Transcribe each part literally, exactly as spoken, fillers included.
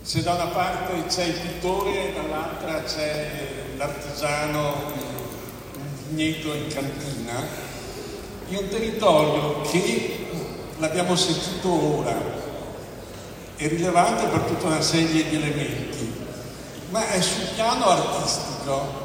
Se da una parte c'è il pittore, dall'altra c'è l'artigiano, un vigneto in cantina, in un territorio che, l'abbiamo sentito ora, è rilevante per tutta una serie di elementi, ma è sul piano artistico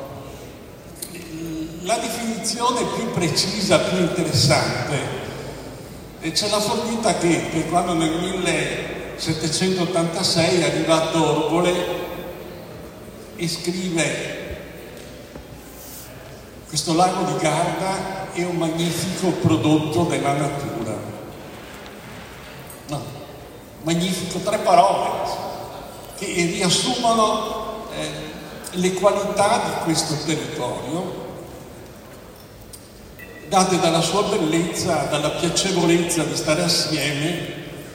la definizione più precisa, più interessante, e ce l'ha fornita Goethe quando nel millesettecentottantasei arriva a Torbole e scrive: questo lago di Garda è un magnifico prodotto della natura. No, magnifico, tre parole che riassumono eh, le qualità di questo territorio, date dalla sua bellezza, dalla piacevolezza di stare assieme,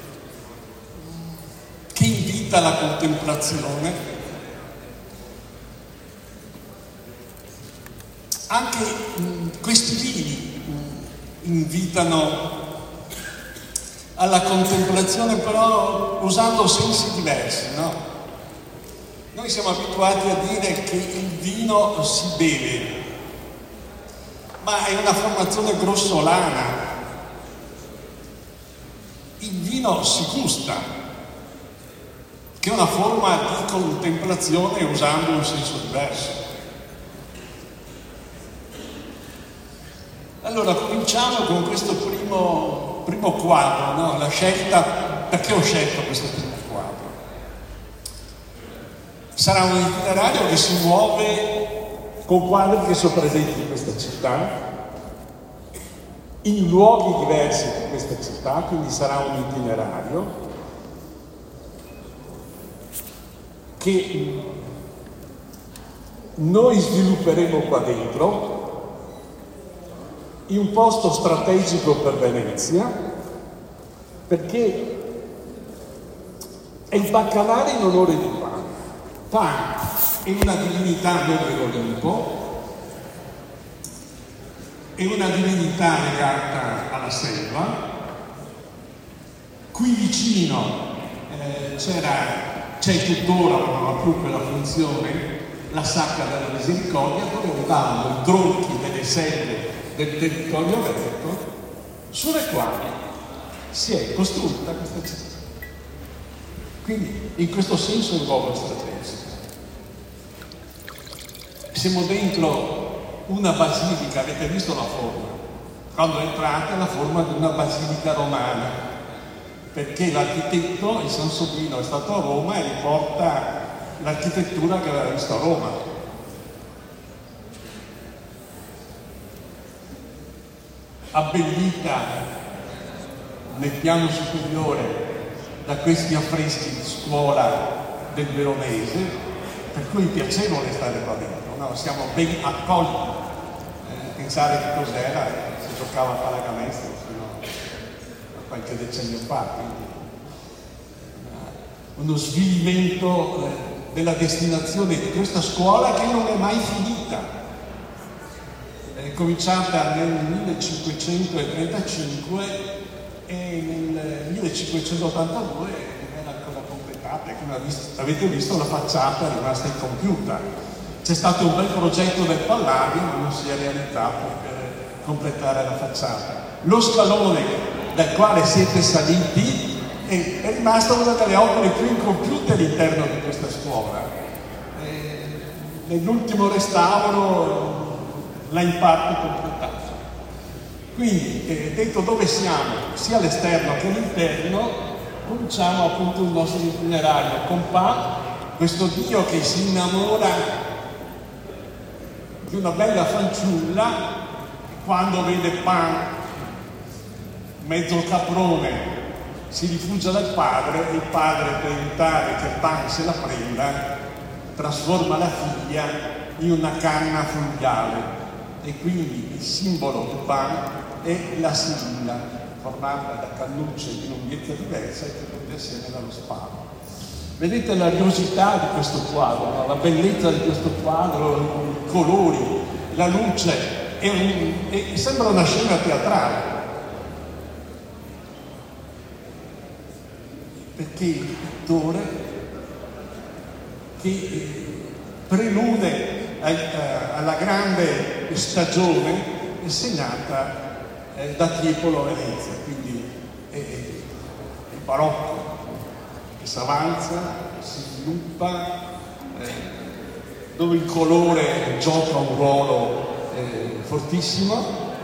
che invita alla contemplazione. Anche mh, questi vini mh, invitano alla contemplazione, però usando sensi diversi, no? Noi siamo abituati a dire che il vino si beve, ma è una formazione grossolana. Il vino si gusta, che è una forma di contemplazione usando un senso diverso. Allora cominciamo con questo primo, primo quadro, no? La scelta, perché ho scelto questo primo quadro? Sarà un itinerario che si muove con quadri che sono presenti in questa città, in luoghi diversi di questa città, quindi sarà un itinerario che noi svilupperemo qua dentro, in un posto strategico per Venezia, perché è il baccalare in onore di Pan. Pan è una divinità non dell'Olimpo, è una divinità legata alla selva. Qui vicino eh, c'era, c'è tuttora, ma non ha più quella funzione, la Sacca della Misericordia, dove arrivavano i tronchi delle selve del territorio veneto, sulle quali si è costruita questa città. Quindi in questo senso è un luogo strategico. Siamo dentro una basilica, avete visto la forma? Quando entrate, la forma di una basilica romana, perché l'architetto, il Sansovino, è stato a Roma e riporta l'architettura che aveva visto a Roma. Abbellita nel piano superiore da questi affreschi di scuola del Veronese, per cui è piacevole stare qua dentro. No, siamo ben accolti. Eh, pensare che cos'era, si giocava a pallacanestro fino a qualche decennio fa, quindi uh, uno svilimento eh, della destinazione di questa scuola che non è mai finita. È cominciata nel millecinquecentotrentacinque e nel millecinquecentottantadue non era ancora completata, e come avete visto la facciata è rimasta incompiuta. C'è stato un bel progetto del Palladio, ma non si è realizzato per completare la facciata. Lo scalone dal quale siete saliti è, è rimasta una delle opere più incompiute all'interno di questa scuola. E nell'ultimo restauro l'ha in parte completato. Quindi, eh, dentro dove siamo, sia all'esterno che all'interno, cominciamo appunto il nostro itinerario con Pan, questo Dio che si innamora di una bella fanciulla, quando vede Pan mezzo caprone si rifugia dal padre, e il padre, per evitare che Pan se la prenda, trasforma la figlia in una canna fluviale, e quindi il simbolo di Pan è la sibilla formata da cannucce di lunghezza diversa e che prende assieme dallo sparo. Vedete l'ariosità di questo quadro, no? La bellezza di questo quadro, i colori, la luce, è un, è, sembra una scena teatrale. Perché il pittore che eh, prelude a, a, alla grande stagione segnata eh, da Tiepolo a Venezia, quindi è, è il barocco che si avanza, si sviluppa, eh, dove il colore gioca un ruolo eh, fortissimo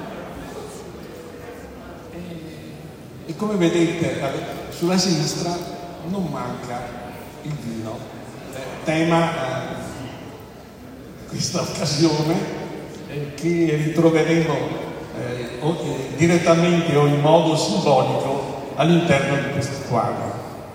e, e come vedete sulla sinistra non manca il vino, eh, tema eh, di questa occasione eh, che ritroveremo eh, o, eh, direttamente o in modo simbolico all'interno di questo quadro.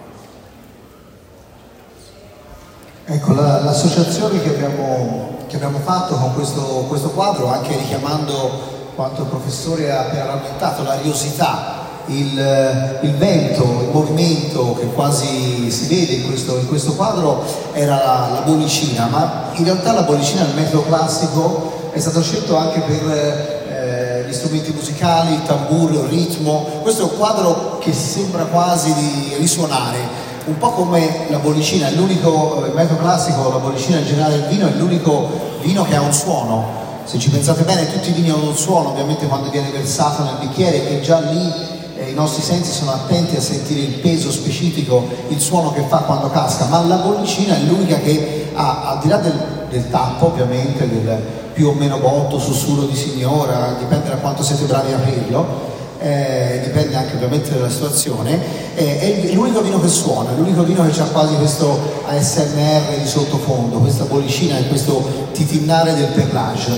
Ecco, la, l'associazione che abbiamo, che abbiamo fatto con questo, questo quadro, anche richiamando quanto il professore ha appena rammentato, la riosità, il, il vento, il movimento che quasi si vede in questo, in questo quadro, era la, la bollicina, ma in realtà la bollicina, il metodo classico, è stato scelto anche per eh, gli strumenti musicali, il tamburo, il ritmo. Questo è un quadro che sembra quasi di risuonare. Un po' come la bollicina, è l'unico, il metodo classico, la bollicina in generale del vino, è l'unico vino che ha un suono. Se ci pensate bene, tutti i vini hanno un suono, ovviamente quando viene versato nel bicchiere, e già lì eh, i nostri sensi sono attenti a sentire il peso specifico, il suono che fa quando casca, ma la bollicina è l'unica che ha, al di là del, del tappo, ovviamente, del più o meno botto, sussurro di signora, dipende da quanto siete bravi a aprirlo. Eh, dipende anche ovviamente dalla situazione, eh, è l'unico vino che suona, è l'unico vino che ha quasi questo A S M R di sottofondo, questa bollicina e questo titinare del perlage.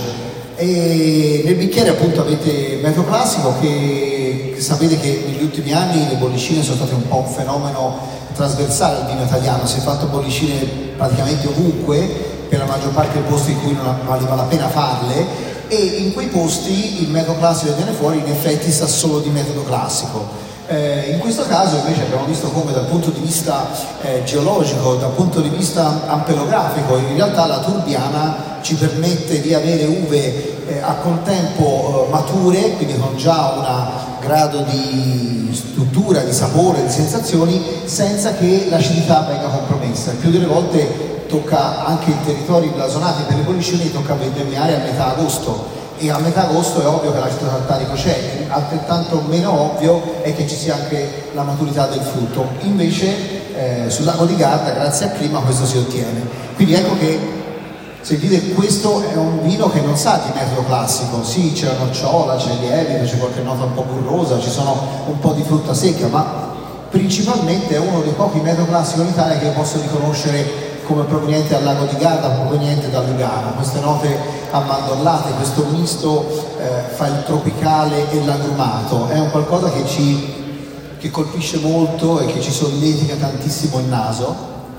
E nel bicchiere appunto avete il metodo classico, che, che sapete che negli ultimi anni le bollicine sono state un po' un fenomeno trasversale al vino italiano, si è fatto bollicine praticamente ovunque, per la maggior parte dei posti in cui non valeva la pena farle, e in quei posti il metodo classico che viene fuori in effetti sa solo di metodo classico. Eh, in questo caso invece abbiamo visto come dal punto di vista eh, geologico, dal punto di vista ampelografico, in realtà la Turbiana ci permette di avere uve eh, a contempo eh, mature, quindi con già un grado di struttura, di sapore, di sensazioni, senza che l'acidità venga compromessa. Il più delle volte tocca anche in territori blasonati per le bollicine, tocca vendemmiare a metà agosto, e a metà agosto è ovvio che l'acido tartarico c'è, altrettanto meno ovvio è che ci sia anche la maturità del frutto. Invece eh, sul lago di Garda, grazie al clima, questo si ottiene. Quindi ecco che, sentite, questo è un vino che non sa di metodo classico. Sì, c'è la nocciola, c'è il lievito, c'è qualche nota un po' burrosa, ci sono un po' di frutta secca, ma principalmente è uno dei pochi metodi classici in Italia che posso riconoscere come proveniente dal lago di Garda, proveniente da Lugano. Queste note ammandorlate, questo misto eh, fra il tropicale e l'agrumato, è un qualcosa che ci che colpisce molto e che ci solletica tantissimo il naso.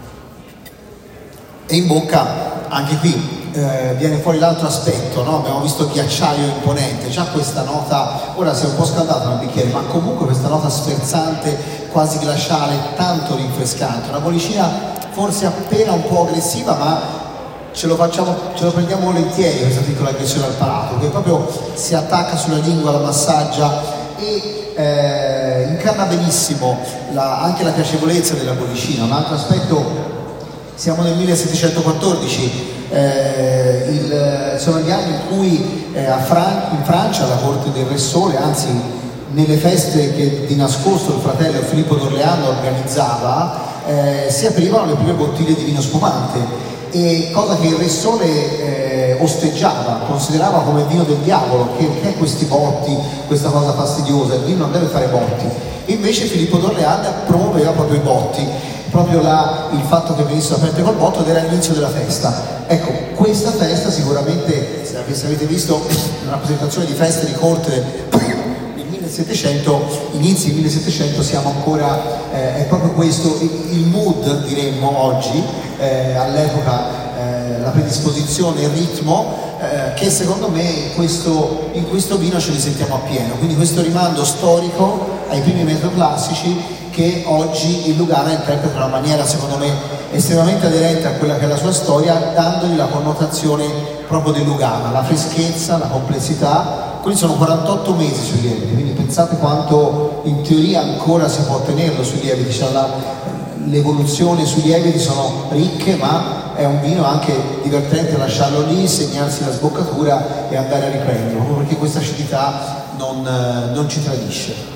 E in bocca, anche qui, eh, viene fuori l'altro aspetto, no? Abbiamo visto il ghiacciaio imponente, già questa nota, ora si è un po' scaldato nel bicchiere, ma comunque questa nota sferzante, quasi glaciale, tanto rinfrescante, una bollicina forse appena un po' aggressiva, ma ce lo facciamo, ce lo prendiamo volentieri questa piccola aggressione al palato, che proprio si attacca sulla lingua, la massaggia e eh, incarna benissimo la, anche la piacevolezza della bollicina. Un altro aspetto, siamo nel millesettecentoquattordici, eh, il, sono gli anni in cui eh, a Fran- in Francia, alla corte del Re Sole, anzi nelle feste che di nascosto il fratello Filippo d'Orleano organizzava, Eh, si aprivano le prime bottiglie di vino spumante, e cosa che il Re Sole eh, osteggiava, considerava come vino del diavolo, che, che è questi botti, questa cosa fastidiosa, il vino non deve fare botti. E invece Filippo d'Orleano promuoveva proprio i botti, proprio la, il fatto che venissero aperte col botto, ed era l'inizio della festa. Ecco, questa festa sicuramente, se avete visto una rappresentazione di feste di corte settecento, inizi millesettecento, siamo ancora, eh, è proprio questo il, il mood, diremmo oggi, eh, all'epoca eh, la predisposizione, il ritmo, eh, che secondo me in questo, in questo vino ce li sentiamo appieno. Quindi questo rimando storico ai primi metodi classici che oggi il Lugano interpreta in una maniera, secondo me, estremamente aderente a quella che è la sua storia, dandogli la connotazione proprio del Lugano, la freschezza, la complessità. Quelli sono quarantotto mesi sui lieviti, quindi pensate quanto in teoria ancora si può ottenerlo sui lieviti, cioè la, le evoluzioni sui lieviti sono ricche, ma è un vino anche divertente lasciarlo lì, segnarsi la sboccatura e andare a riprenderlo, proprio perché questa acidità non, non ci tradisce.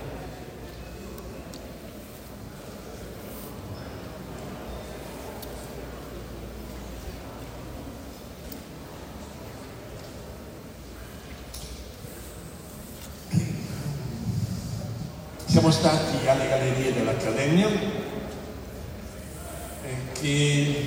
Siamo stati alle gallerie dell'Accademia, eh, che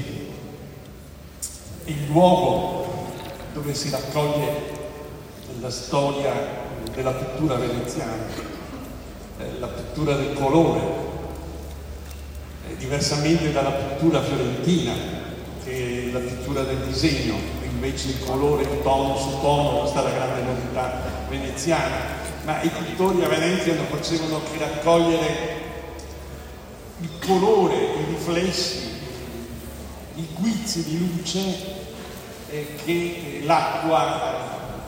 è il luogo dove si raccoglie la storia della pittura veneziana, eh, la pittura del colore, eh, diversamente dalla pittura fiorentina, che è la pittura del disegno, invece il colore tono su tono, questa è la grande novità veneziana. Ma i pittori a Venezia non facevano che raccogliere il colore, i riflessi, i guizzi di luce eh, che l'acqua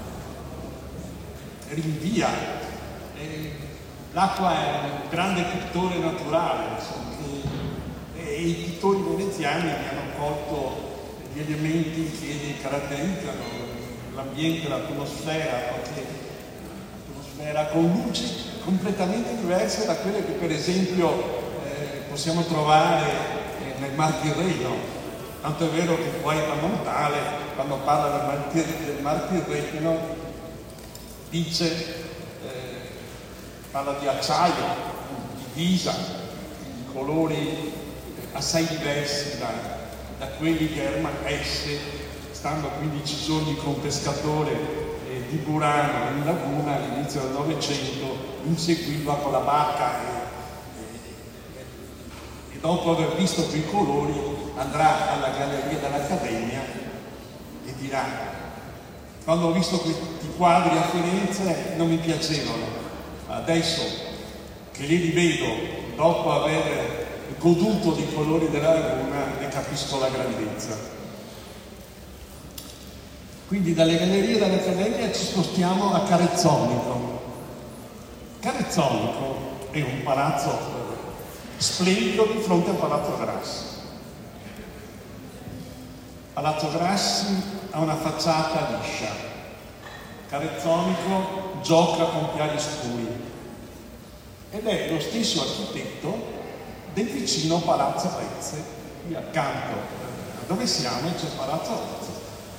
rinvia. Eh, l'acqua è un grande pittore naturale, insomma, e, e i pittori veneziani mi hanno colto gli elementi che caratterizzano l'ambiente, l'atmosfera, perché era con luci completamente diverse da quelle che per esempio eh, possiamo trovare eh, nel Mar Tirreno. Tanto è vero che poi da Montale, quando parla del Mar, del Mar Tirreno, dice, eh, parla di acciaio, di ghisa, di colori assai diversi da, da quelli che Hermann Hesse, stando quindici giorni con pescatore di Burano in laguna all'inizio del Novecento, inseguiva con la barca e, e, e dopo aver visto quei colori andrà alla galleria dell'Accademia e dirà: quando ho visto questi quadri a Firenze non mi piacevano, adesso che li rivedo dopo aver goduto dei colori della laguna ne capisco la grandezza. Quindi dalle gallerie dell'Accademia ci spostiamo a Carezzonico. Carezzonico è un palazzo splendido di fronte al Palazzo Grassi. Palazzo Grassi ha una facciata liscia. Carezzonico gioca con piani scuri ed è lo stesso architetto del vicino Palazzo Rezze, qui accanto dove siamo c'è Palazzo Rezze.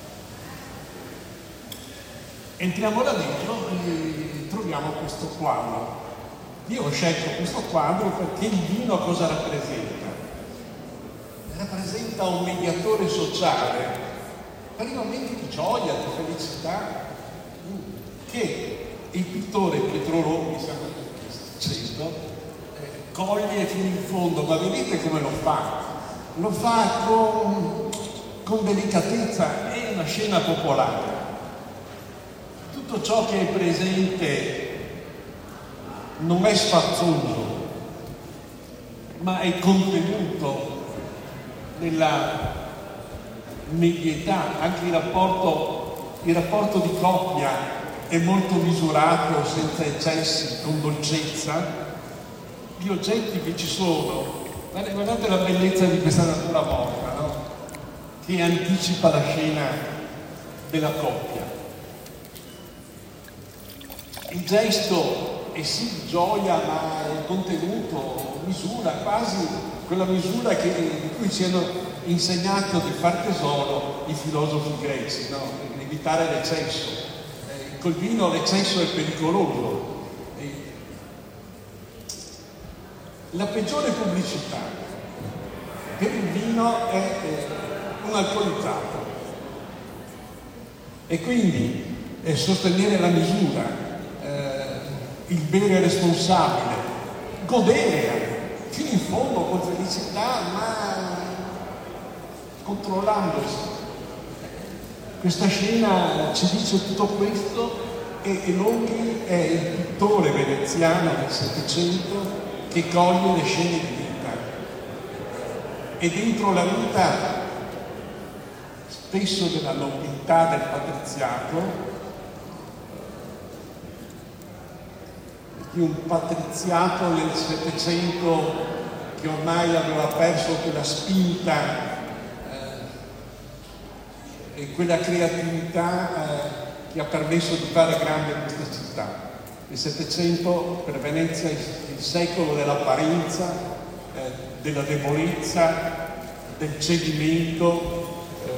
Entriamo là dentro e troviamo questo quadro. Io ho scelto questo quadro perché il vino cosa rappresenta? Rappresenta un mediatore sociale per i momenti di gioia, di felicità, che il pittore Pietro Rommi, sempre dicendo, eh, coglie fino in fondo. Ma vedete come lo fa? Lo fa con, con delicatezza, è una scena popolare. Tutto ciò che è presente non è sfarzoso, ma è contenuto nella medietà. Anche il rapporto, il rapporto di coppia è molto misurato, senza eccessi, con dolcezza. Gli oggetti che ci sono, guardate la bellezza di questa natura morta, no? Che anticipa la scena della coppia. Il gesto è sì di gioia, ma il contenuto misura quasi quella misura che, di cui ci hanno insegnato di far tesoro i filosofi greci, no? Evitare l'eccesso. Eh, col vino l'eccesso è pericoloso. Eh, la peggiore pubblicità per il vino è eh, un alcolizzato. E quindi eh, sostenere la misura, il bere responsabile, godere fino in fondo con felicità, ma controllandosi. Questa scena ci dice tutto questo e, e Longhi è il pittore veneziano del Settecento che coglie le scene di vita. E dentro la vita spesso della nobiltà del patriziato, di un patriziato nel Settecento che ormai aveva perso quella spinta eh, e quella creatività eh, che ha permesso di fare grande questa città. Il Settecento per Venezia è il secolo dell'apparenza, eh, della debolezza, del cedimento, eh,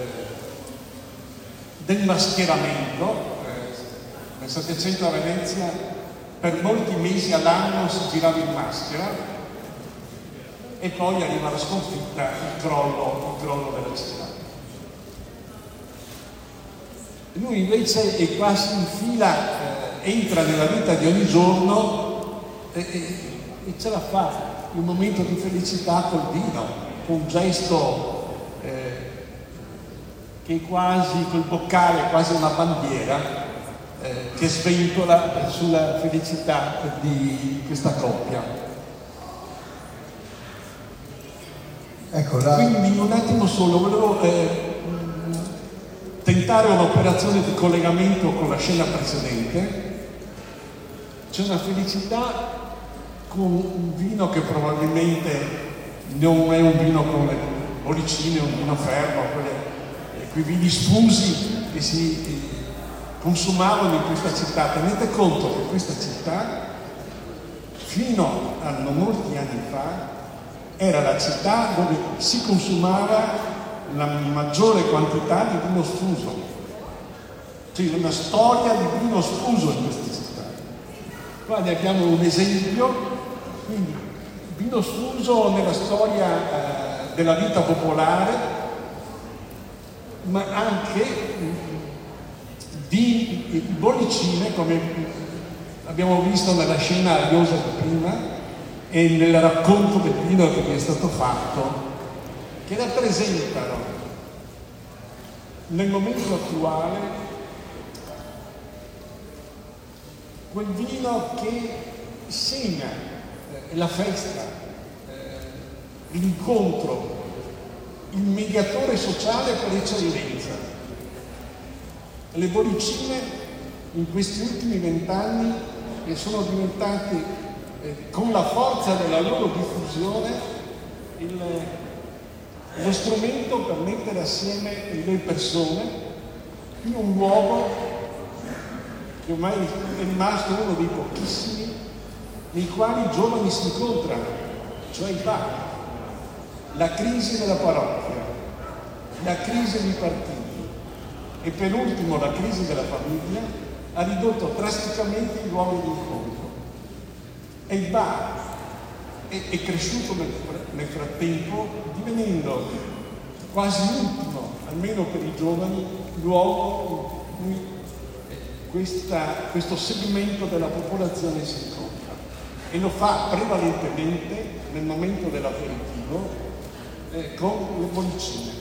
del mascheramento. Eh, nel Settecento a Venezia per molti mesi all'anno si girava in maschera e poi arriva la sconfitta, il crollo, il crollo della città. Lui invece è quasi in fila, eh, entra nella vita di ogni giorno e, e, e ce la fa, un momento di felicità col vino, con un gesto eh, che è quasi, col boccale, quasi una bandiera eh, che sventola sulla felicità di questa coppia. Ecco, la... Quindi un attimo solo, volevo eh, tentare un'operazione di collegamento con la scena precedente. C'è una felicità con un vino che probabilmente non è un vino con le bollicine, un vino fermo, quelle, quei vini sfusi che si consumavano in questa città. Tenete conto che questa città, fino a non molti anni fa, era la città dove si consumava la maggiore quantità di vino sfuso. C'è una storia di vino sfuso in questa città. Qua ne abbiamo un esempio, quindi vino sfuso nella storia eh, della vita popolare, ma anche di, di bollicine, come abbiamo visto nella scena ariosa di prima e nel racconto del vino che vi è stato fatto, che rappresentano nel momento attuale quel vino che segna eh, la festa, eh, l'incontro, il mediatore sociale per eccellenza. Le bollicine in questi ultimi vent'anni che sono diventate, eh, con la forza della loro diffusione, il lo strumento per mettere assieme le persone in un luogo che ormai è rimasto uno dei pochissimi nei quali i giovani si incontrano, cioè i bar. La crisi della parrocchia, la crisi dei partiti e per ultimo la crisi della famiglia ha ridotto drasticamente i luoghi di incontro. E il bar è, è cresciuto nel, nel frattempo, divenendo quasi ultimo, almeno per i giovani, luogo in cui questa, questo segmento della popolazione si incontra, e lo fa prevalentemente nel momento dell'aperitivo eh, con le bollicine.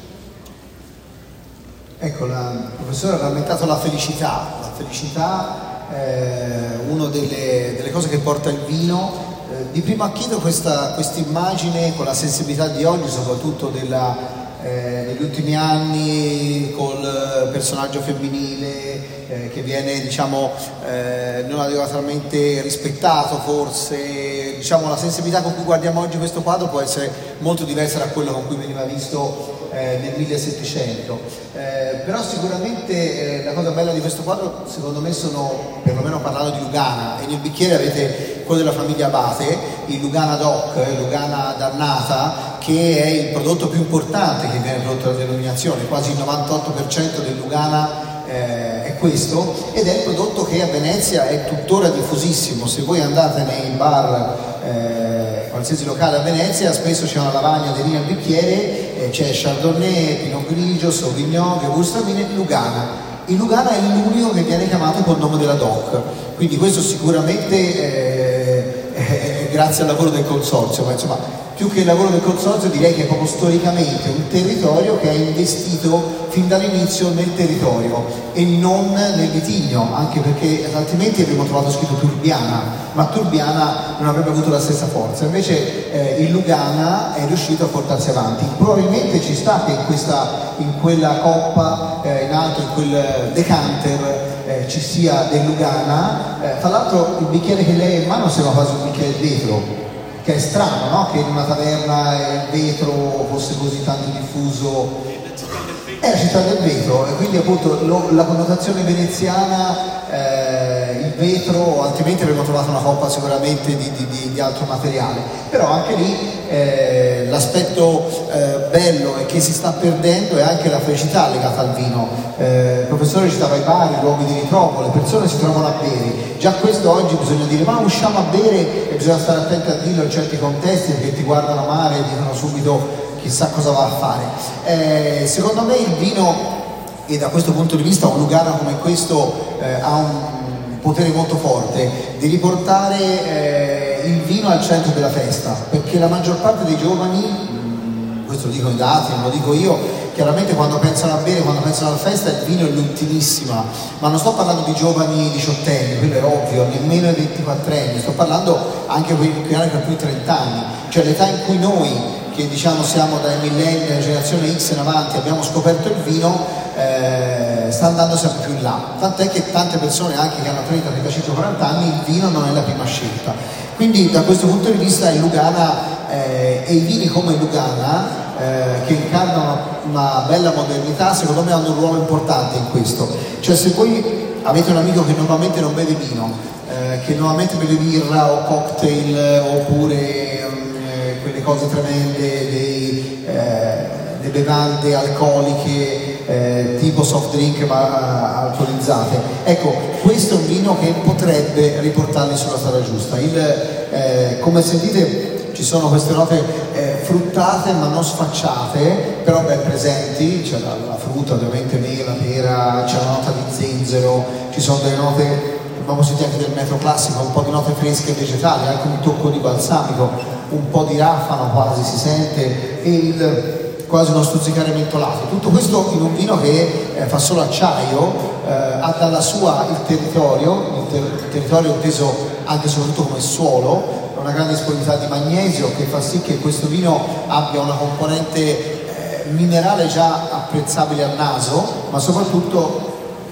Ecco, la, il professore ha rammentato la felicità. La felicità è eh, una delle, delle cose che porta il vino. Eh, di primo acchito questa immagine con la sensibilità di oggi, soprattutto della, eh, negli ultimi anni, col personaggio femminile eh, che viene, diciamo, eh, non adeguatamente rispettato forse. Diciamo, la sensibilità con cui guardiamo oggi questo quadro può essere molto diversa da quello con cui veniva visto Eh, nel millesettecento, eh, però sicuramente eh, la cosa bella di questo quadro, secondo me, sono, perlomeno parlando di Lugana, e nel bicchiere avete quello della famiglia Abate, il Lugana DOC, il Lugana Dannata, che è il prodotto più importante che viene prodotto dalla denominazione. Quasi il novantotto per cento del Lugana eh, è questo, ed è il prodotto che a Venezia è tuttora diffusissimo. Se voi andate nei bar, eh, qualsiasi locale a Venezia, spesso c'è una lavagna di vino al bicchiere, eh, c'è Chardonnay, Pinot Grigio, Sauvignon, Gewürztraminer, Lugana. Il Lugana è l'unico che viene chiamato col nome della D O C, quindi questo sicuramente eh, è grazie al lavoro del consorzio, ma insomma più che il lavoro del consorzio direi che è proprio storicamente un territorio che ha investito fin dall'inizio nel territorio e non nel vitigno, anche perché altrimenti avremmo trovato scritto Turbiana, ma Turbiana non avrebbe avuto la stessa forza. Invece eh, il Lugana è riuscito a portarsi avanti. Probabilmente ci sta che in, questa, in quella coppa, eh, in alto, in quel decanter, eh, ci sia del Lugana. Eh, tra l'altro il bicchiere che lei ha in mano sembra quasi un bicchiere di vetro, che è strano, no? Che in una taverna il vetro fosse così tanto diffuso. La città del È la città del vetro e quindi appunto lo, la connotazione veneziana, eh, il vetro, altrimenti avremmo trovato una coppa sicuramente di, di, di, di altro materiale, però anche lì eh, l'aspetto eh, bello e che si sta perdendo è anche la felicità legata al vino. Eh, il professore citava i bar, i luoghi di ritrovo, le persone si trovano a bere, già questo oggi bisogna dire ma usciamo a bere e bisogna stare attenti a dirlo in certi contesti perché ti guardano male e dicono subito chissà cosa va a fare. Eh, secondo me il vino, e da questo punto di vista un Lugano come questo eh, ha un potere molto forte di riportare eh, il vino al centro della festa, perché la maggior parte dei giovani, questo lo dicono i dati, non lo dico io, chiaramente quando pensano a bere, quando pensano alla festa il vino è l'ultimissima, ma non sto parlando di giovani diciottenni, quello è ovvio, nemmeno ai ventiquattrenni, sto parlando anche di quelli per più di trenta anni, cioè l'età in cui noi che diciamo siamo dai millenni, generazione X in avanti, abbiamo scoperto il vino, eh, sta andando sempre più in là, tant'è che tante persone anche che hanno trenta, trentacinque, quaranta anni il vino non è la prima scelta, quindi da questo punto di vista il Lugana eh, e i vini come Lugana eh, che incarnano una bella modernità secondo me hanno un ruolo importante in questo, cioè se voi avete un amico che normalmente non beve vino, eh, che normalmente beve birra o cocktail oppure quelle cose tremende, dei, eh, le bevande alcoliche eh, tipo soft drink ma uh, alcolizzate. Ecco, questo è un vino che potrebbe riportarli sulla strada giusta. Il, eh, come sentite ci sono queste note eh, fruttate ma non sfacciate, però ben presenti, c'è la, la frutta ovviamente, mela, pera, c'è la nota di zenzero, ci sono delle note, abbiamo sentito anche del metro classico, un po' di note fresche e vegetali, anche un tocco di balsamico, un po' di rafano quasi si sente e il, quasi uno stuzzicare mentolato. Tutto questo in un vino che eh, fa solo acciaio, eh, ha dalla sua il territorio, il, ter- il territorio inteso anche e soprattutto come suolo, una grande disponibilità di magnesio che fa sì che questo vino abbia una componente eh, minerale già apprezzabile al naso, ma soprattutto,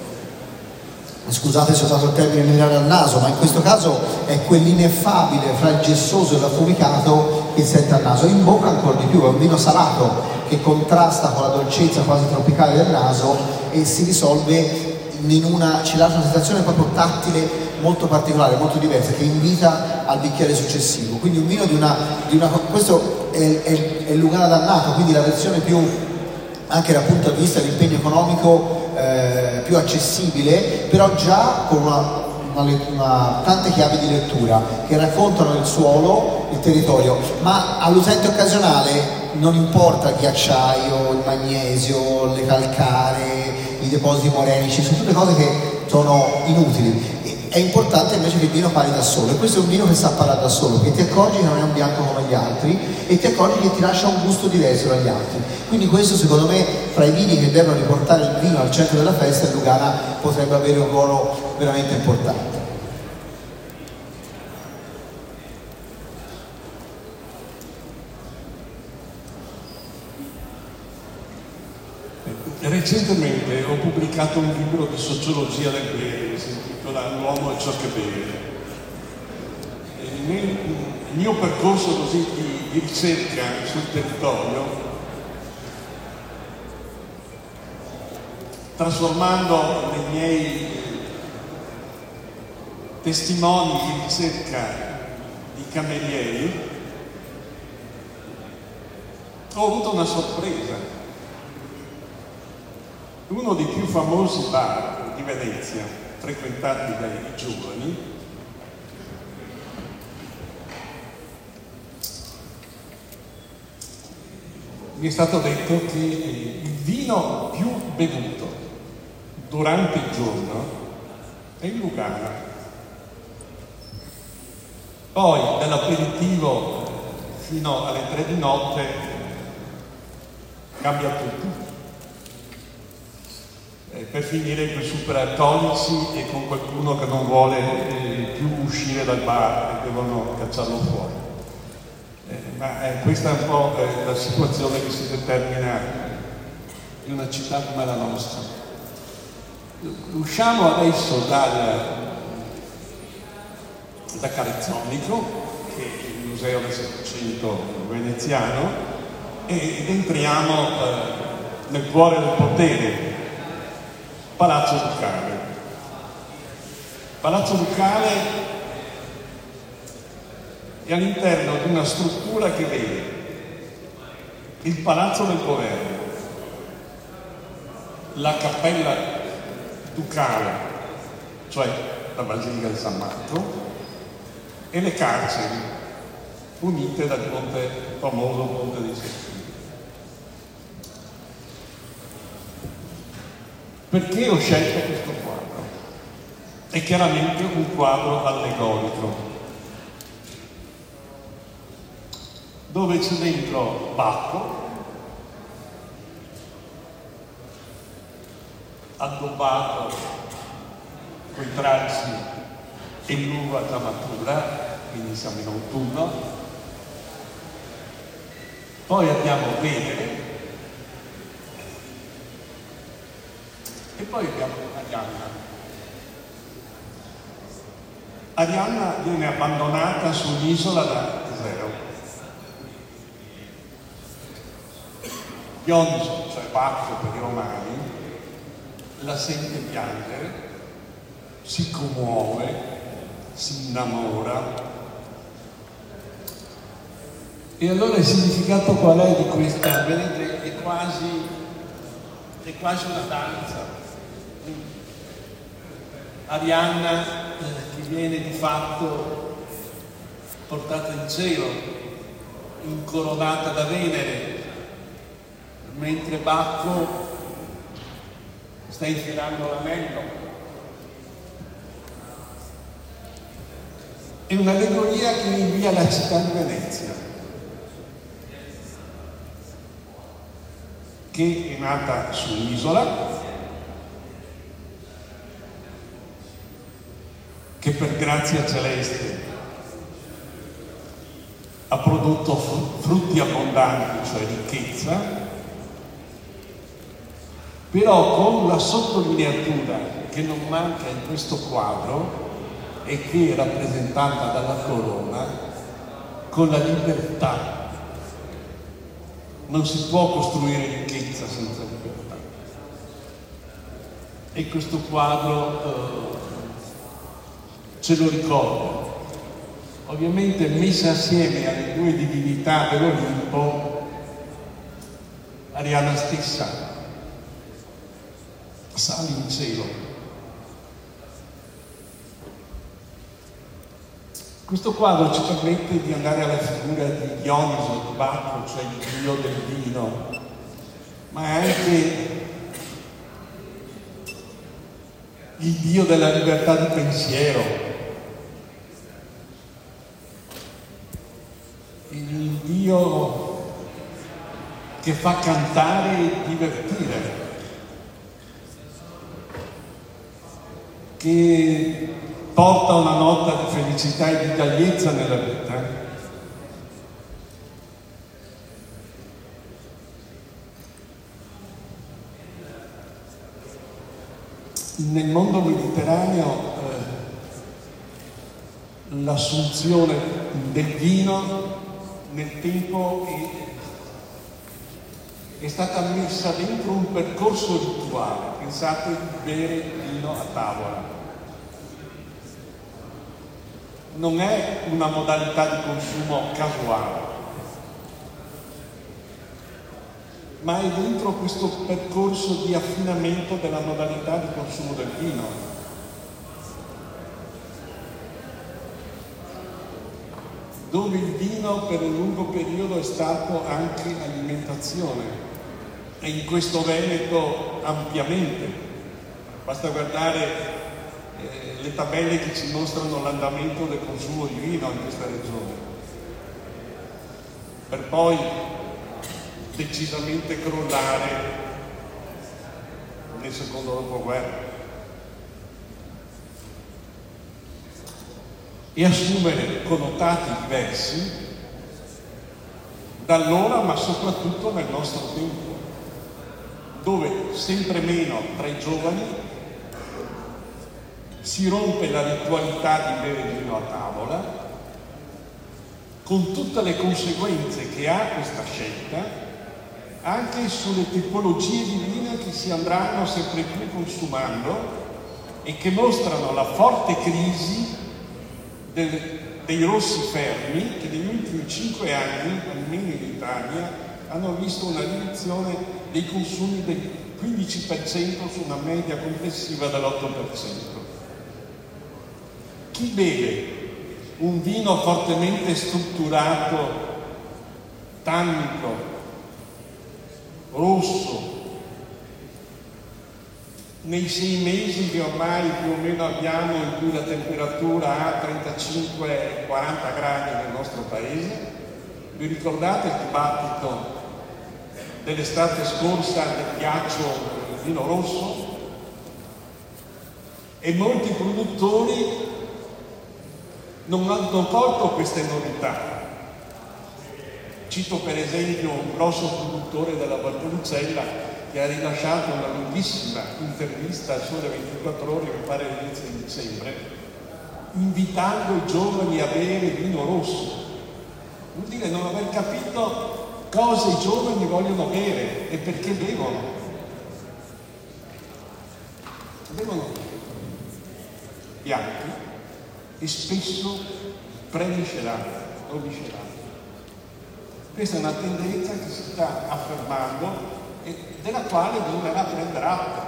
scusate se ho usato il termine minerale al naso, ma in questo caso è quell'ineffabile fra il gessoso e l'affumicato che sente al naso, in bocca ancora di più, è un vino salato che contrasta con la dolcezza quasi tropicale del naso e si risolve in una, ci lascia una sensazione proprio tattile molto particolare, molto diversa, che invita al bicchiere successivo, quindi un vino di una, di una questo è, è, è Lugana dannato, quindi la versione più, anche dal punto di vista dell'impegno economico, Eh, più accessibile, però già con una, una, una, tante chiavi di lettura che raccontano il suolo, il territorio, ma all'utente occasionale non importa il ghiacciaio, il magnesio, le calcare, i depositi morenici, sono tutte cose che sono inutili. È importante invece che il vino parli da solo, e questo è un vino che sa parlare da solo, che ti accorgi che non è un bianco come gli altri e ti accorgi che ti lascia un gusto diverso dagli altri. Quindi questo secondo me fra i vini che devono riportare il vino al centro della festa, il Lugana potrebbe avere un ruolo veramente importante. Recentemente ho pubblicato un libro di sociologia del bere, si intitola L'uomo e ciò che beve. E nel mio percorso così di, di ricerca sul territorio, trasformando nei miei testimoni di ricerca di camerieri, ho avuto una sorpresa. Uno dei più famosi bar di Venezia, frequentati dai giovani, mi è stato detto che il vino più bevuto durante il giorno è il Lugana. Poi dall'aperitivo fino alle tre di notte cambia tutto. Per finire con i super alcolici e con qualcuno che non vuole eh, più uscire dal bar e devono cacciarlo fuori. Eh, ma eh, questa è un po' eh, la situazione che si determina in una città come la nostra. Usciamo adesso dal, da Carezzonico, che è il museo del Settecento veneziano, ed entriamo eh, nel cuore del potere, Palazzo Ducale. Palazzo Ducale è all'interno di una struttura che vede il Palazzo del Governo, la Cappella Ducale, cioè la Basilica di San Marco, e le carceri unite dal ponte, famoso Ponte dei Sestini. Perché ho scelto questo quadro? È chiaramente un quadro allegorico, dove c'è dentro Bacco, addobbato con i tralci e l'uva già matura, quindi siamo in autunno. Poi abbiamo Venere e poi abbiamo Arianna. Arianna viene abbandonata sull'isola da Teseo. Dioniso, cioè Bacco per i romani, la sente piangere, si commuove, si innamora. E allora il significato qual è di questa? Vedete, è quasi, è quasi una danza. Arianna eh, che viene di fatto portata in cielo, incoronata da Venere, mentre Bacco sta infilando l'anello. È un'allegoria che rinvia alla città di Venezia, che è nata su un'isola, che per grazia celeste ha prodotto frutti abbondanti, cioè ricchezza, però con la sottolineatura che non manca in questo quadro e che è rappresentata dalla corona, con la libertà. Non si può costruire ricchezza senza libertà. E questo quadro eh, ce lo ricorda. Ovviamente messa assieme alle due divinità dell'Olimpo, Arianna stessa sale in cielo. Questo quadro ci permette di andare alla figura di Dioniso, di Bacco, cioè il dio del vino, ma è anche il dio della libertà di pensiero, il dio che fa cantare e divertire, che porta una nota di felicità e di gioiezza nella vita. Nel mondo mediterraneo eh, l'assunzione del vino nel tempo è, è stata messa dentro un percorso rituale. Pensate di bere il vino a tavola. Non è una modalità di consumo casuale, ma è dentro questo percorso di affinamento della modalità di consumo del vino. Dove il vino per un lungo periodo è stato anche alimentazione, e in questo Veneto ampiamente. Basta guardare eh, le tabelle che ci mostrano l'andamento del consumo di vino in questa regione, per poi decisamente crollare nel secondo dopoguerra e assumere connotati diversi da allora, ma soprattutto nel nostro tempo, dove sempre meno tra i giovani si rompe la ritualità di bere vino a tavola, con tutte le conseguenze che ha questa scelta, anche sulle tipologie di vino che si andranno sempre più consumando e che mostrano la forte crisi del, dei rossi fermi che negli ultimi cinque anni, almeno in Italia, hanno visto una riduzione dei consumi del quindici per cento su una media complessiva dell'otto per cento. Chi beve un vino fortemente strutturato, tannico, rosso, nei sei mesi che ormai più o meno abbiamo in cui la temperatura ha trentacinque quaranta gradi nel nostro paese? Vi ricordate il dibattito dell'estate scorsa del ghiaccio del vino rosso? E molti produttori non hanno colto queste novità. Cito per esempio un grosso produttore della Valpolicella che ha rilasciato una lunghissima intervista al Sole ventiquattro Ore, mi pare all'inizio di dicembre, invitando i giovani a bere vino rosso. Vuol dire non aver capito cosa i giovani vogliono bere e perché bevono. Bevono bianchi e spesso premiscelati o miscelati. Questa è una tendenza che si sta affermando e della quale bisognerà prendere atto.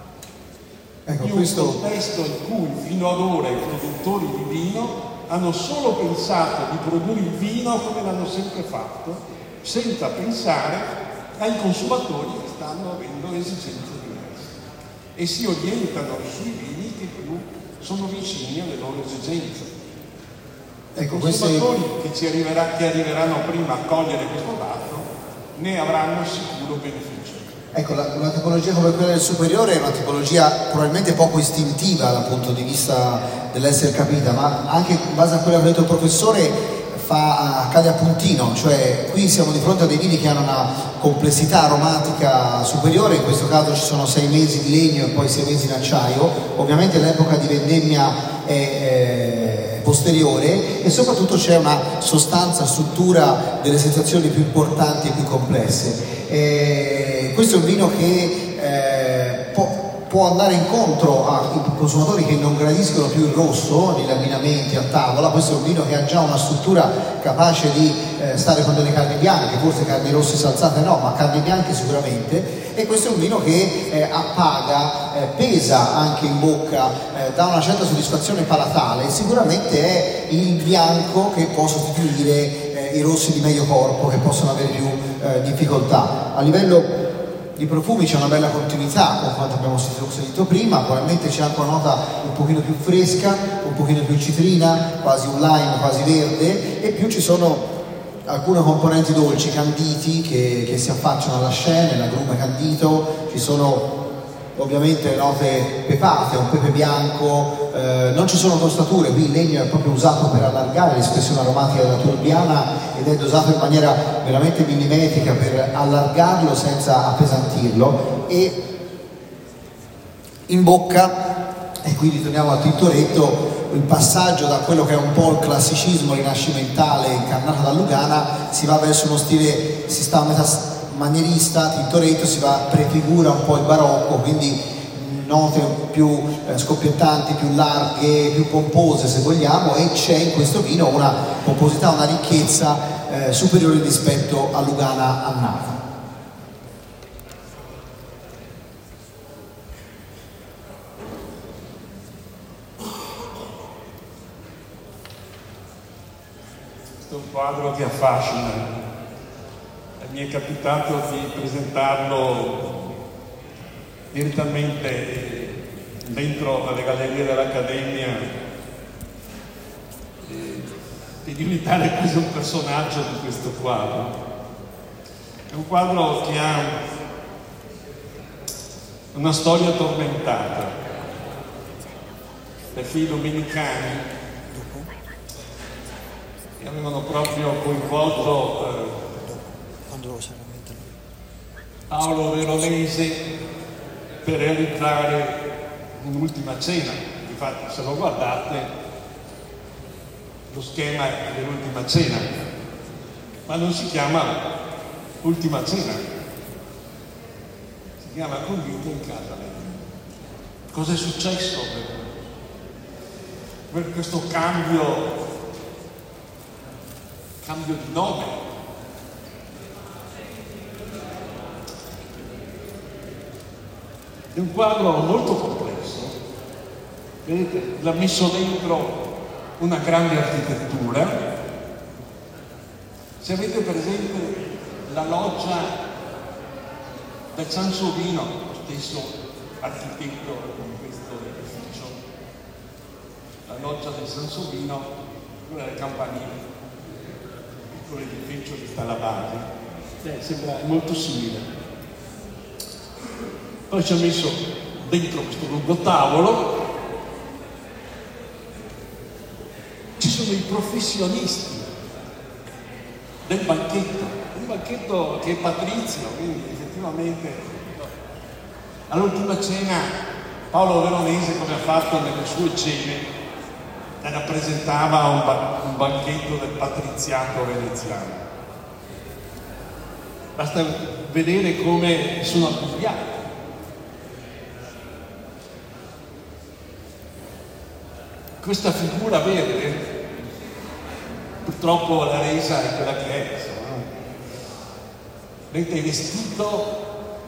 Ecco, in questo... un contesto in cui fino ad ora i produttori di vino hanno solo pensato di produrre il vino come l'hanno sempre fatto, senza pensare ai consumatori che stanno avendo esigenze diverse e si orientano sui vini che più sono vicini alle loro esigenze. Ecco, I consumatori queste... che, ci arriverà, che arriveranno prima a cogliere questo dato ne avranno sicuro beneficio. Ecco, la, una tipologia come quella del superiore è una tipologia probabilmente poco istintiva dal punto di vista dell'essere capita, ma anche in base a quello che ha detto il professore fa, cade a puntino, cioè qui siamo di fronte a dei vini che hanno una complessità aromatica superiore, in questo caso ci sono sei mesi di legno e poi sei mesi in acciaio, ovviamente l'epoca di vendemmia è, è posteriore e soprattutto c'è una sostanza, struttura delle sensazioni più importanti e più complesse. E questo è un vino che eh, può, può andare incontro ai consumatori che non gradiscono più il rosso negli abbinamenti a tavola. Questo è un vino che ha già una struttura capace di eh, stare con delle carni bianche, forse carni rosse salsate no, ma carni bianche sicuramente, e questo è un vino che eh, appaga, eh, pesa anche in bocca, eh, dà una certa soddisfazione palatale, sicuramente è il bianco che può sostituire i rossi di medio corpo che possono avere più eh, difficoltà. A livello di profumi c'è una bella continuità con quanto abbiamo sentito prima, probabilmente c'è anche una nota un pochino più fresca, un pochino più citrina, quasi un lime, quasi verde, e più ci sono alcune componenti dolci, canditi, che, che si affacciano alla scena, l'agrume candito, ci sono ovviamente note pepate, un pepe bianco, eh, non ci sono tostature, qui il legno è proprio usato per allargare l'espressione aromatica della turbiana ed è dosato in maniera veramente millimetrica per allargarlo senza appesantirlo, e in bocca, e qui ritorniamo al tintoretto, il passaggio da quello che è un po' il classicismo rinascimentale incarnato da Lugana si va verso uno stile, si sta a metà manierista, tintoretto, si va, prefigura un po' il barocco, quindi note più eh, scoppiettanti, più larghe, più pompose se vogliamo, e c'è in questo vino una pomposità, una ricchezza eh, superiore rispetto a Lugana annata. Questo è un quadro che affascina. Mi è capitato di presentarlo direttamente dentro alle gallerie dell'Accademia e di diventare quasi un personaggio di questo quadro. È un quadro che ha una storia tormentata, perché i domenicani che avevano proprio coinvolto eh, Paolo Veronese per realizzare un'ultima cena. Infatti, se lo guardate, lo schema è dell'ultima cena, ma non si chiama ultima cena, si chiama convito in casa lei. Cosa è successo per, per questo cambio, cambio di nome? È un quadro molto complesso, vedete, l'ha messo dentro una grande architettura. Se avete presente la loggia del Sansovino, lo stesso architetto di questo edificio, la loggia del Sansovino, quella del campanile, piccolo edificio che sta alla base, eh, sembra molto simile. Poi ci ha messo dentro questo lungo tavolo, ci sono i professionisti del banchetto, un banchetto che è patrizio, quindi effettivamente all'ultima cena Paolo Veronese, come ha fatto nelle sue cene, rappresentava un, ba- un banchetto del patriziato veneziano. Basta vedere come sono abituati. Questa figura verde purtroppo la resa è quella che è, insomma. Vedete, è vestito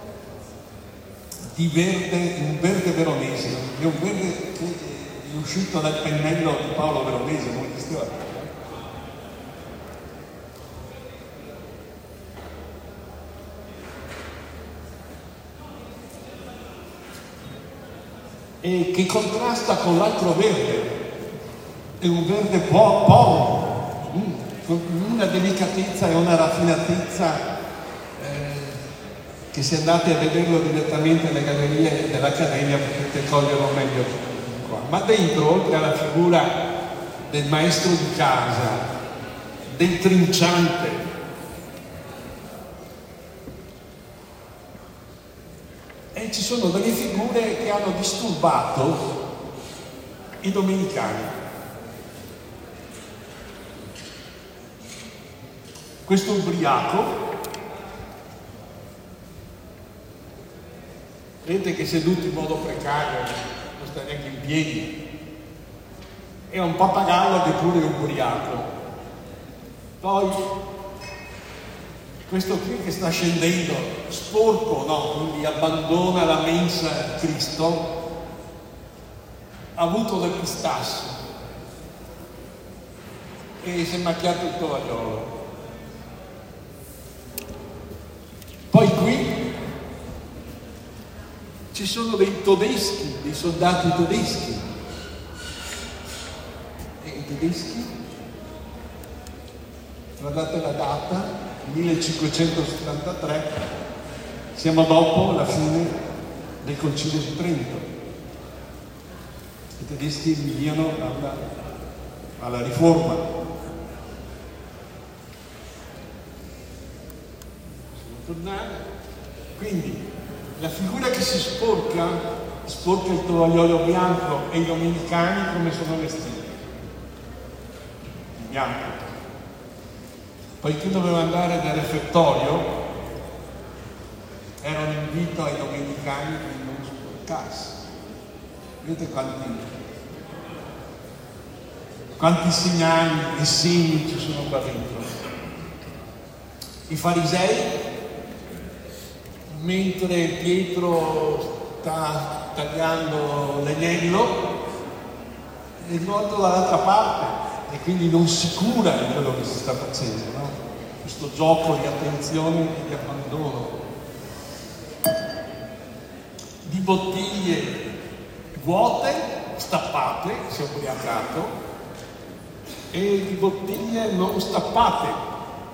di verde, un verde veronese, è un verde che è uscito dal pennello di Paolo Veronese, come diceva. E che contrasta con l'altro verde, è un verde povero, con una delicatezza e una raffinatezza eh, che se andate a vederlo direttamente nelle gallerie dell'Accademia potete coglierlo meglio qua. Ma dentro, oltre alla figura del maestro di casa, del trinciante, e ci sono delle figure che hanno disturbato i domenicani. Questo ubriaco, vedete che seduto in modo precario, non sta neanche in piedi, è un pappagallo che pure è ubriaco. Poi questo qui che sta scendendo, sporco, no, quindi abbandona la mensa di Cristo, ha avuto del pistasso e si è macchiato il tovagliolo. Poi qui ci sono dei tedeschi, dei soldati tedeschi. E i tedeschi, guardate la data, millecinquecentosettantatré, siamo dopo la fine del Concilio di Trento. I tedeschi inviano alla, alla Riforma. Quindi la figura che si sporca, sporca il tovagliolo bianco, e i domenicani come sono vestiti? Di bianco. Poi chi doveva andare nel refettorio era un invito ai domenicani di non sporcarsi. Vedete quanti, quanti segnali e segni ci sono qua dentro. I farisei, mentre Pietro sta tagliando l'agnello, è morto dall'altra parte e quindi non si cura di quello che si sta facendo, no? Questo gioco di attenzione e di abbandono, di bottiglie vuote, stappate, si è ubriacato, e di bottiglie non stappate.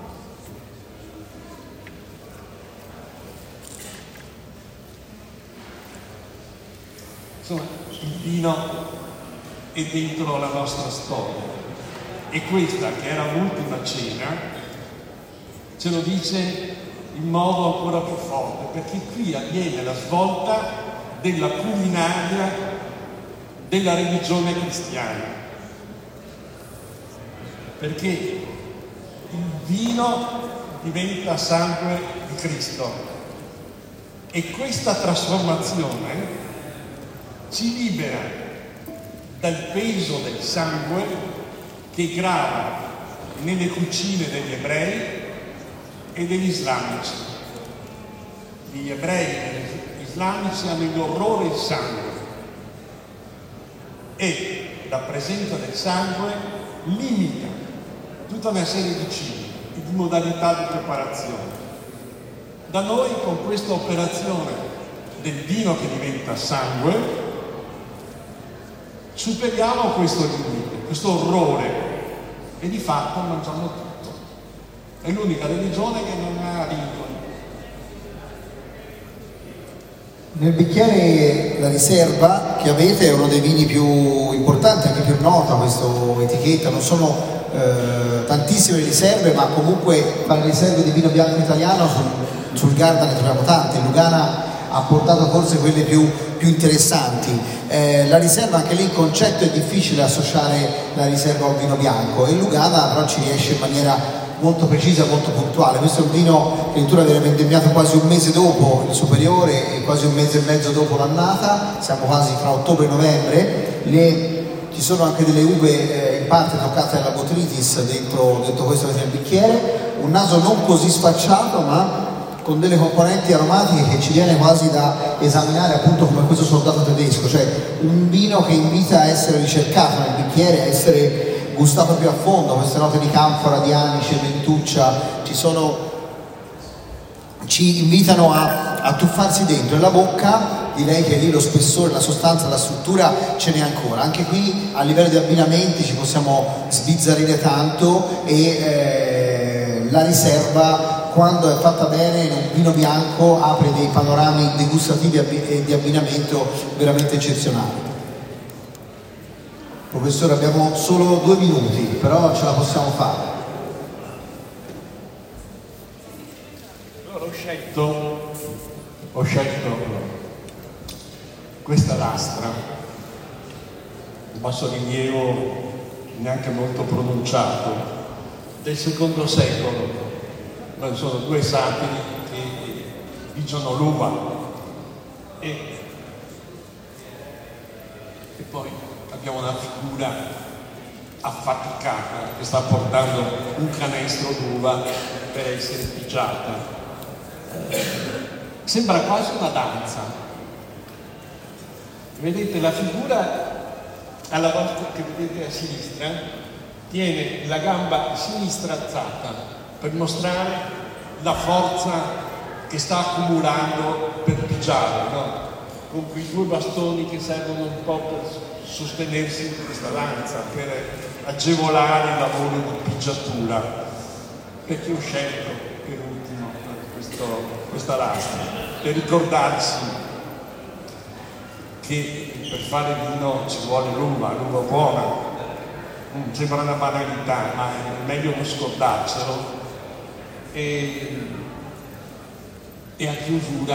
Insomma, il vino è dentro la nostra storia, e questa, che era l'ultima cena, ce lo dice in modo ancora più forte, perché qui avviene la svolta della culinaria della religione cristiana, perché il vino diventa sangue di Cristo E questa trasformazione ci libera dal peso del sangue che grava nelle cucine degli ebrei e degli islamici. Gli ebrei e gli islamici hanno in orrore il sangue e la presenza del sangue limita tutta una serie di cibi e di modalità di preparazione. Da noi, con questa operazione del vino che diventa sangue, superiamo questo limite, questo orrore, e di fatto mangiamo tutto. È l'unica religione che non ha vincoli. Nel bicchiere la riserva che avete è uno dei vini più importanti, anche più nota questa etichetta. Non sono eh, tantissime riserve, ma comunque fare riserve di vino bianco italiano sul, sul Garda ne troviamo tante. Il Lugana ha portato forse quelle più, più interessanti. Eh, la riserva, anche lì il concetto è difficile associare la riserva a un vino bianco, e il Lugana però ci riesce in maniera molto precisa, molto puntuale. Questo è un vino che addirittura viene vendemmiato quasi un mese dopo il superiore e quasi un mese e mezzo dopo l'annata, siamo quasi fra ottobre e novembre. Le, ci sono anche delle uve eh, in parte toccate alla botrytis dentro, dentro questo nel bicchiere, un naso non così sfacciato ma con delle componenti aromatiche che ci viene quasi da esaminare appunto come questo soldato tedesco, cioè un vino che invita a essere ricercato nel bicchiere, a essere gustato più a fondo. Queste note di canfora, di anice, mentuccia ci sono, ci invitano a, a tuffarsi dentro, e la bocca direi che lì lo spessore, la sostanza, la struttura ce n'è ancora. Anche qui a livello di abbinamenti ci possiamo sbizzarrire tanto, e eh, la riserva, quando è fatta bene in un vino bianco, apre dei panorami degustativi e di abbinamento veramente eccezionali. Professore, abbiamo solo due minuti, però ce la possiamo fare. Allora ho scelto, ho scelto questa lastra, un bassorilievo neanche molto pronunciato, del secondo secolo. Sono due satiri che vigiano l'uva e, e poi abbiamo una figura affaticata che sta portando un canestro d'uva per essere pigiata. Eh, sembra quasi una danza. Vedete, la figura alla vostra, che vedete a sinistra, tiene la gamba sinistra alzata per mostrare la forza che sta accumulando per pigiare, no? Con quei due bastoni che servono un po' per sostenersi in questa lanza, per agevolare il lavoro di pigiatura. Perché ho scelto per ultimo questo, questa lastra? Per ricordarsi che per fare vino ci vuole l'uva, l'uva buona. Mm, sembra una banalità, ma è meglio non scordarcelo. E, e a chiusura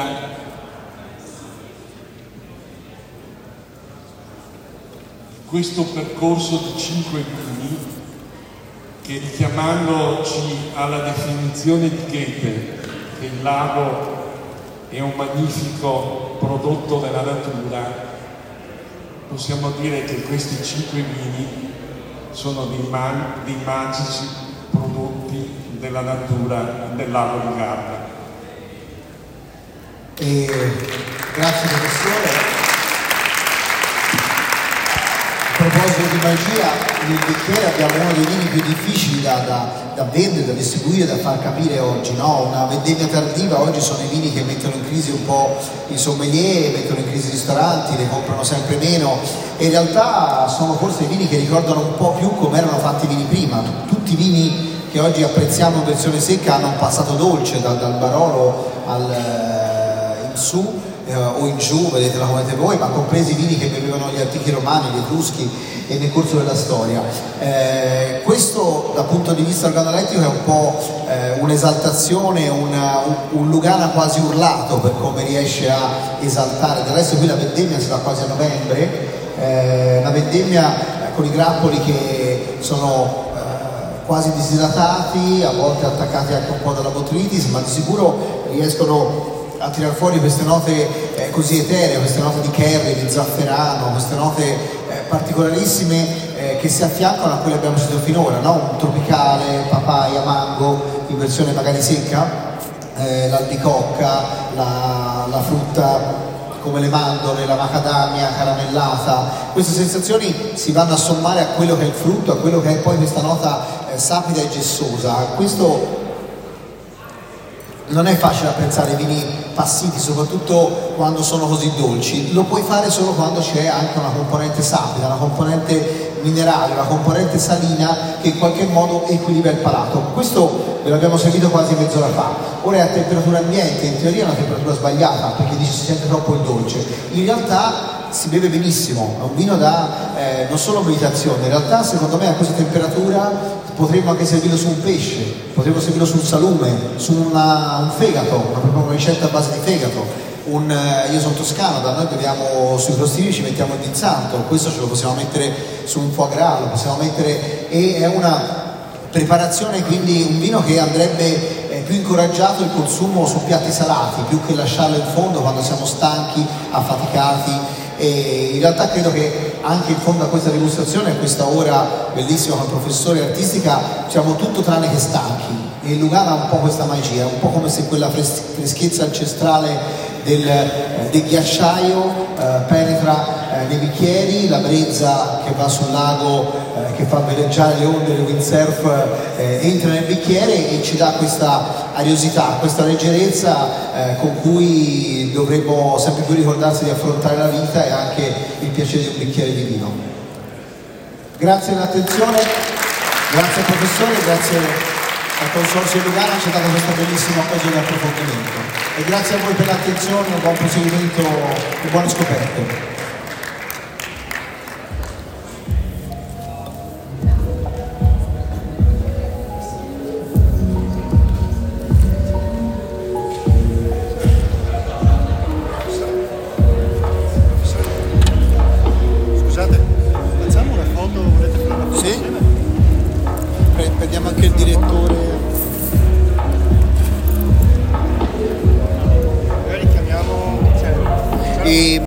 questo percorso di cinque vini che, richiamandoci alla definizione di Goethe, che il lago è un magnifico prodotto della natura, possiamo dire che questi cinque vini sono dei, man- dei magici prodotti della natura del lago di Garda. E grazie professore. A proposito di magia, nel bicchiere abbiamo uno dei vini più difficili da, da, da vendere, da distribuire, da far capire oggi, no? Una vendemmia tardiva. Oggi sono i vini che mettono in crisi un po' i sommelier, mettono in crisi i ristoranti, ne comprano sempre meno, e in realtà sono forse i vini che ricordano un po' più come erano fatti i vini prima. Tutti i vini che oggi apprezziamo in versione secca hanno un passato dolce, dal, dal Barolo al, eh, in su eh, o in giù, vedetela come vedete voi, ma compresi i vini che bevevano gli antichi romani, gli etruschi, e nel corso della storia. Eh, questo dal punto di vista organolettico è un po' eh, un'esaltazione, una, un, un Lugana quasi urlato per come riesce a esaltare. Del resto qui la vendemmia si fa quasi a novembre, eh, una vendemmia con i grappoli che sono quasi disidratati, a volte attaccati anche un po' dalla botrytis, ma di sicuro riescono a tirar fuori queste note eh, così eteree, queste note di curry, di zafferano, queste note eh, particolarissime eh, che si affiancano a quelle che abbiamo sentito finora, no? Un tropicale, papaya, mango, in versione magari secca, eh, l'albicocca, la, la frutta come le mandorle, la macadamia caramellata. Queste sensazioni si vanno a sommare a quello che è il frutto, a quello che è poi questa nota eh, sapida e gessosa. Questo non è facile apprezzare i vini passiti, soprattutto quando sono così dolci. Lo puoi fare solo quando c'è anche una componente sapida, una componente minerale, una componente salina che in qualche modo equilibra il palato. Questo ve l'abbiamo servito quasi mezz'ora fa. Ora è a temperatura ambiente, in teoria è una temperatura sbagliata perché dice si sente troppo il dolce. In realtà si beve benissimo, è un vino da eh, non solo meditazione, in realtà secondo me a questa temperatura potremmo anche servirlo su un pesce, potremmo servirlo su un salume, su una, un fegato, una, una ricetta a base di fegato. Un, eh, io sono toscano, da noi beviamo sui crostini, ci mettiamo il guizzanto, questo ce lo possiamo mettere su un foie gras, lo possiamo mettere, e è una preparazione, quindi un vino che andrebbe eh, più incoraggiato il consumo su piatti salati, più che lasciarlo in fondo quando siamo stanchi, affaticati. E in realtà credo che anche in fondo a questa degustazione, a questa ora bellissima con il professore artistica, siamo tutto tranne che stanchi, e il Lugano ha un po' questa magia, un po' come se quella fres- freschezza ancestrale del, eh, del ghiacciaio eh, penetra eh, nei bicchieri, la brezza che va sul lago, eh, che fa veleggiare le onde del windsurf, eh, entra nel bicchiere e ci dà questa ariosità, questa leggerezza eh, con cui dovremmo sempre più ricordarsi di affrontare la vita e anche il piacere di un bicchiere di vino. Grazie dell'attenzione, grazie al professore, grazie al Consorzio Lugano, ci ha dato questa bellissima occasione di approfondimento, e grazie a voi per l'attenzione, buon proseguimento e buone scoperte. Scusate, facciamo una foto, volete fare una foto? Sì? Prendiamo anche il direttore. Magari chiamiamo... Cioè, E